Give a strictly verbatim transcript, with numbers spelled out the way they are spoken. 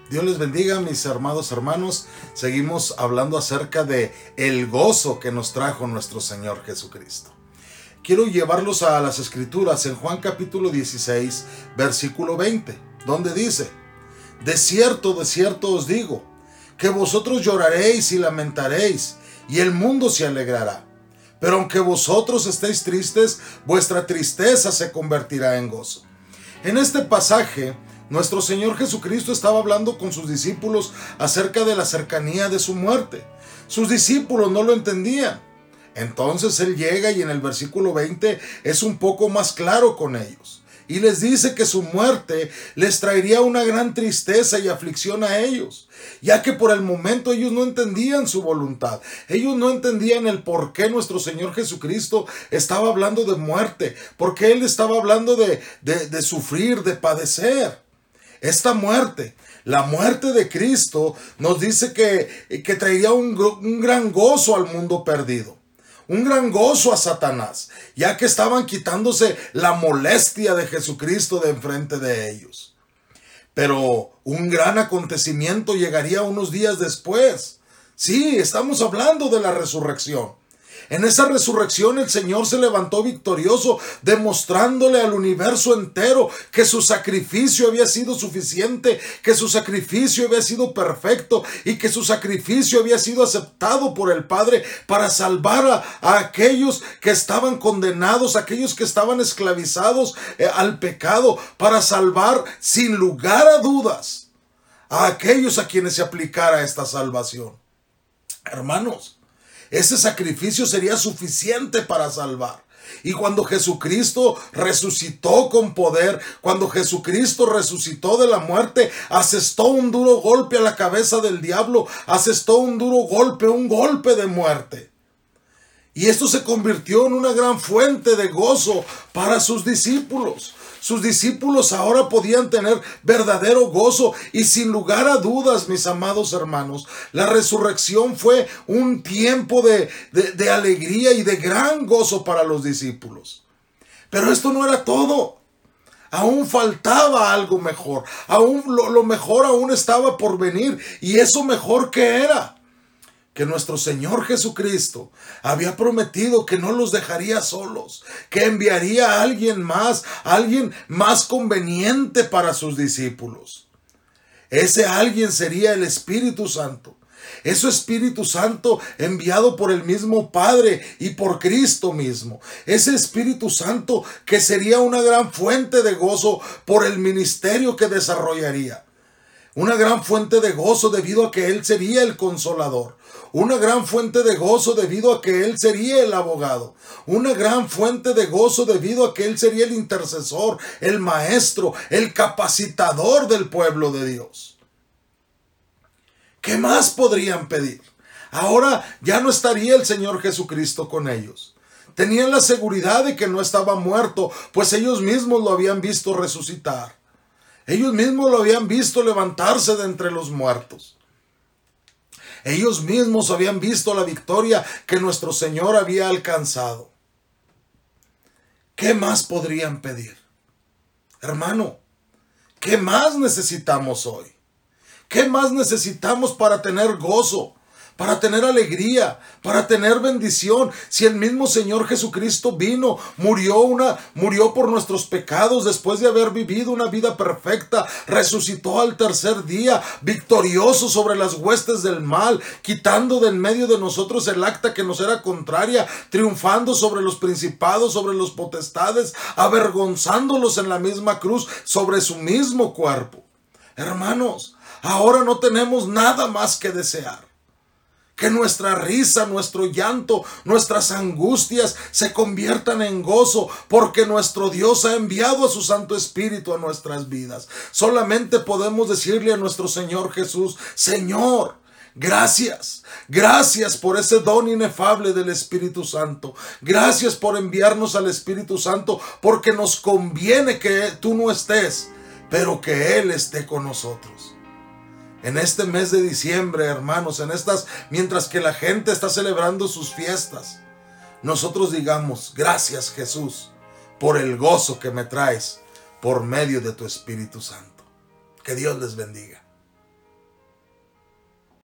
Dios les bendiga, mis amados hermanos. Seguimos hablando acerca de el gozo que nos trajo nuestro Señor Jesucristo. Quiero llevarlos a las Escrituras en Juan capítulo dieciséis, versículo veinte, donde dice: de cierto, de cierto os digo, que vosotros lloraréis y lamentaréis, y el mundo se alegrará. Pero aunque vosotros estéis tristes, vuestra tristeza se convertirá en gozo. En este pasaje, nuestro Señor Jesucristo estaba hablando con sus discípulos acerca de la cercanía de su muerte. Sus discípulos no lo entendían. Entonces Él llega y en el versículo veinte es un poco más claro con ellos. Y les dice que su muerte les traería una gran tristeza y aflicción a ellos, ya que por el momento ellos no entendían su voluntad. Ellos no entendían el por qué nuestro Señor Jesucristo estaba hablando de muerte, por qué Él estaba hablando de, de, de sufrir, de padecer. Esta muerte, la muerte de Cristo, nos dice que, que traería un, un gran gozo al mundo perdido. Un gran gozo a Satanás, ya que estaban quitándose la molestia de Jesucristo de enfrente de ellos. Pero un gran acontecimiento llegaría unos días después. Sí, estamos hablando de la resurrección. En esa resurrección el Señor se levantó victorioso, demostrándole al universo entero que su sacrificio había sido suficiente, que su sacrificio había sido perfecto y que su sacrificio había sido aceptado por el Padre para salvar a, a aquellos que estaban condenados, a aquellos que estaban esclavizados eh, al pecado, para salvar sin lugar a dudas a aquellos a quienes se aplicara esta salvación. Hermanos, ese sacrificio sería suficiente para salvar. Y cuando Jesucristo resucitó con poder, cuando Jesucristo resucitó de la muerte, asestó un duro golpe a la cabeza del diablo, asestó un duro golpe, un golpe de muerte. Y esto se convirtió en una gran fuente de gozo para sus discípulos. Sus discípulos ahora podían tener verdadero gozo y sin lugar a dudas, mis amados hermanos, la resurrección fue un tiempo de, de, de alegría y de gran gozo para los discípulos. Pero esto no era todo. Aún faltaba algo mejor. Aún lo, lo mejor aún estaba por venir. ¿Y eso mejor qué era? Que nuestro Señor Jesucristo había prometido que no los dejaría solos, que enviaría a alguien más, a alguien más conveniente para sus discípulos. Ese alguien sería el Espíritu Santo. Ese Espíritu Santo enviado por el mismo Padre y por Cristo mismo. Ese Espíritu Santo que sería una gran fuente de gozo por el ministerio que desarrollaría. Una gran fuente de gozo debido a que Él sería el consolador. Una gran fuente de gozo debido a que Él sería el abogado. Una gran fuente de gozo debido a que Él sería el intercesor, el maestro, el capacitador del pueblo de Dios. ¿Qué más podrían pedir? Ahora ya no estaría el Señor Jesucristo con ellos. Tenían la seguridad de que no estaba muerto, pues ellos mismos lo habían visto resucitar. Ellos mismos lo habían visto levantarse de entre los muertos. Ellos mismos habían visto la victoria que nuestro Señor había alcanzado. ¿Qué más podrían pedir? Hermano, ¿qué más necesitamos hoy? ¿Qué más necesitamos para tener gozo? Para tener alegría, para tener bendición. Si el mismo Señor Jesucristo vino, murió, una, murió por nuestros pecados después de haber vivido una vida perfecta, resucitó al tercer día, victorioso sobre las huestes del mal, quitando de en medio de nosotros el acta que nos era contraria, triunfando sobre los principados, sobre los potestades, avergonzándolos en la misma cruz, sobre su mismo cuerpo. Hermanos, ahora no tenemos nada más que desear. Que nuestra risa, nuestro llanto, nuestras angustias se conviertan en gozo, porque nuestro Dios ha enviado a su Santo Espíritu a nuestras vidas. Solamente podemos decirle a nuestro Señor Jesús: Señor, gracias, gracias por ese don inefable del Espíritu Santo. Gracias por enviarnos al Espíritu Santo, porque nos conviene que tú no estés, pero que Él esté con nosotros. En este mes de diciembre, hermanos, en estas, mientras que la gente está celebrando sus fiestas, nosotros digamos: gracias, Jesús, por el gozo que me traes por medio de tu Espíritu Santo. Que Dios les bendiga.